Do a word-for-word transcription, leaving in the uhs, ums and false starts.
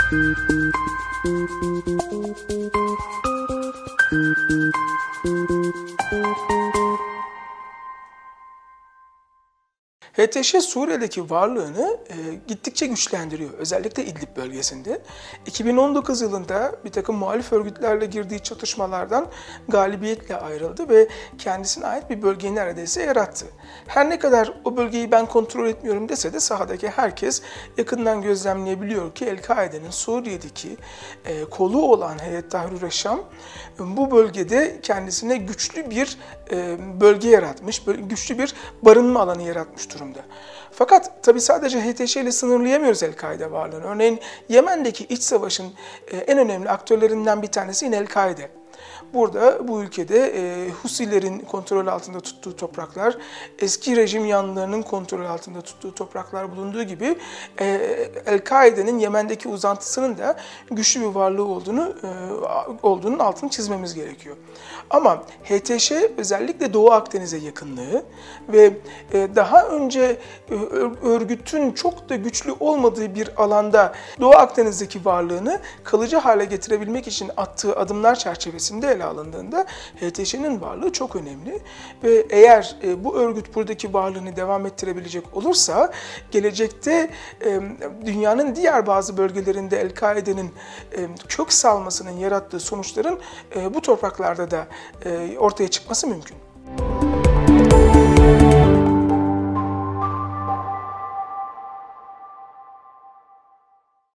H T Ş Suriye'deki varlığını e, gittikçe güçlendiriyor. Özellikle İdlib bölgesinde. iki bin on dokuz yılında bir takım muhalif örgütlerle girdiği çatışmalardan galibiyetle ayrıldı ve kendisine ait bir bölgeyi neredeyse yarattı. Her ne kadar o bölgeyi ben kontrol etmiyorum dese de sahadaki herkes yakından gözlemleyebiliyor ki El-Kaide'nin Suriye'deki e, kolu olan Heyet Tahrir Eşşam bu bölgede kendisine güçlü bir e, bölge yaratmış, böyle güçlü bir barınma alanı yaratmış durumda. Fakat tabi sadece H T Ş ile sınırlayamıyoruz El-Kaide varlığını. Örneğin Yemen'deki iç savaşın en önemli aktörlerinden bir tanesi yine El-Kaide. Burada bu ülkede e, Husilerin kontrol altında tuttuğu topraklar, eski rejim yanlılarının kontrol altında tuttuğu topraklar bulunduğu gibi e, El-Kaide'nin Yemen'deki uzantısının da güçlü bir varlığı olduğunu e, olduğunun altını çizmemiz gerekiyor. Ama H T Ş özellikle Doğu Akdeniz'e yakınlığı ve e, daha önce e, örgütün çok da güçlü olmadığı bir alanda Doğu Akdeniz'deki varlığını kalıcı hale getirebilmek için attığı adımlar çerçevesinde ele alındığında H T Ş'nin varlığı çok önemli ve eğer e, bu örgüt buradaki varlığını devam ettirebilecek olursa gelecekte e, dünyanın diğer bazı bölgelerinde El-Kaide'nin e, kök salmasının yarattığı sonuçların e, bu topraklarda da e, ortaya çıkması mümkün.